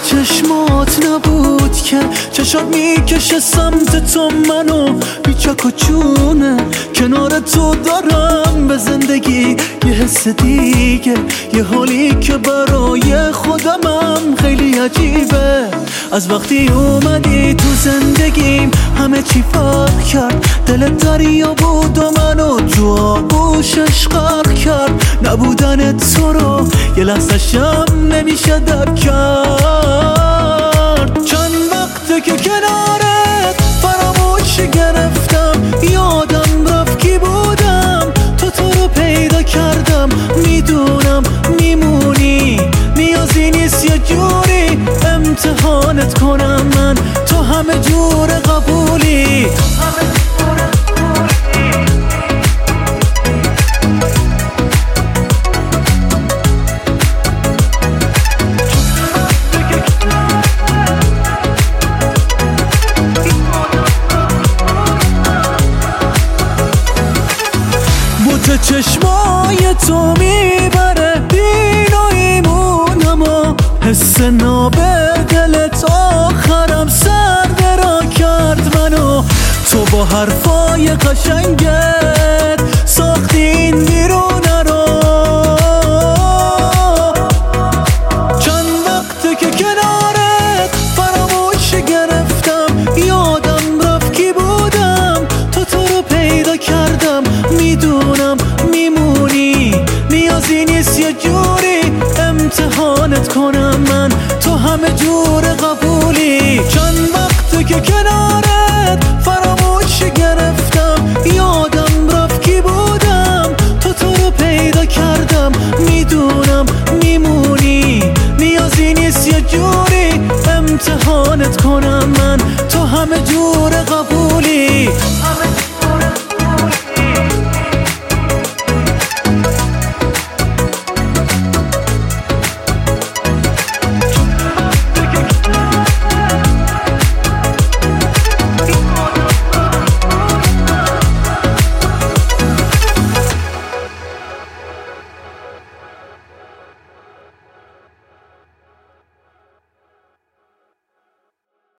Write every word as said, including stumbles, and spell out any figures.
چشمات نبود که چشات میکشه سمت تو، منو بیچک و چونه کنار تو دارم به زندگی یه حس دیگه، یه حالی که برای خودمم خیلی عجیبه. از وقتی اومدی تو زندگیم همه چی فرق کرد، دلت دریا بود و منو تو آغوشش غرق کرد. نبودن تو رو یه لحظه شم نمیشه درک کرد. چند وقته که کنارت فراموش گرفتم، یادم رفت کی بودم، تو تو رو پیدا کردم. میدونم میمونی، نیازی نیست یه جوری امتحانت کنم من، تو همه جور قبولی. بوت چشمای تو میبره دین و ایمونم و حس ناب دلت آخرم سر درا کرد منو. تو با حرفای قشنگت ساختی این بیرونه رو. چند وقته که کنارت فراموش گرفتم، یادم رفت کی بودم، تو تو رو پیدا کردم. میدونم میمونی، نیازی نیست یه جوری امتحانت کنم من، تو همه جور قبولی. چند وقته که کنارت فراموش گرفتم، یادم رفت کی بودم، تو تو رو پیدا کردم. میدونم میمونی، نیازی نیست یه جوری امتحانت کنم من، تو همه جور قبولی.